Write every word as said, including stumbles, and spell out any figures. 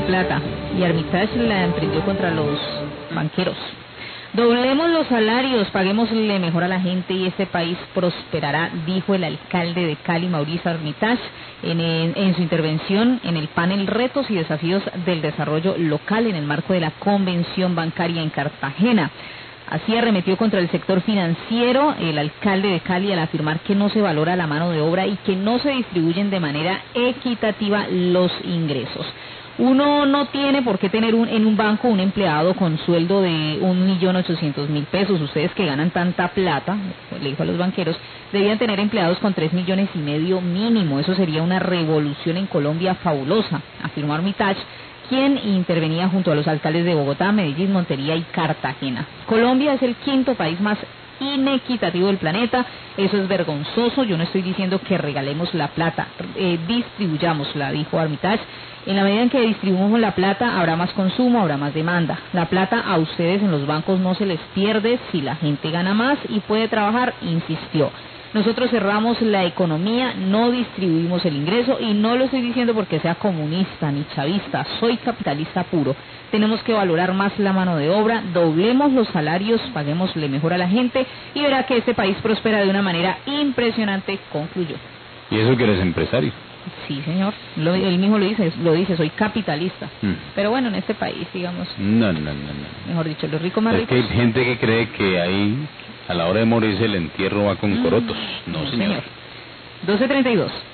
plata y Armitage la emprendió contra los banqueros. Doblemos los salarios, paguémosle mejor a la gente y este país prosperará, dijo el alcalde de Cali, Mauricio Armitage, en, en, en su intervención en el panel Retos y Desafíos del Desarrollo Local en el marco de la Convención Bancaria en Cartagena. Así arremetió contra el sector financiero el alcalde de Cali al afirmar que no se valora la mano de obra y que no se distribuyen de manera equitativa los ingresos. Uno no tiene por qué tener un, en un banco un empleado con sueldo de un millón ochocientos mil pesos. Ustedes que ganan tanta plata, le dijo a los banqueros, debían tener empleados con tres millones y medio mínimo. Eso sería una revolución en Colombia fabulosa, afirmó Armitage, quien intervenía junto a los alcaldes de Bogotá, Medellín, Montería y Cartagena. Colombia es el quinto país más inequitativo del planeta, eso es vergonzoso. Yo no estoy diciendo que regalemos la plata, eh, distribuyámosla, dijo Armitage. En la medida en que distribuimos la plata, habrá más consumo, habrá más demanda. La plata a ustedes en los bancos no se les pierde si la gente gana más y puede trabajar, insistió. Nosotros cerramos la economía, no distribuimos el ingreso y no lo estoy diciendo porque sea comunista ni chavista, soy capitalista puro. Tenemos que valorar más la mano de obra, doblemos los salarios, paguémosle mejor a la gente y verá que este país prospera de una manera impresionante, concluyó. ¿Y eso que eres empresario? Sí, señor, lo, él mismo lo dice, lo dice, soy capitalista. Hmm. Pero bueno, en este país, digamos, no, no, no, no. mejor dicho, los ricos más es ricos. Es que hay gente que cree que ahí, a la hora de morirse, el entierro va con corotos. Mm, No, no, señor. señor. doce treinta y dos.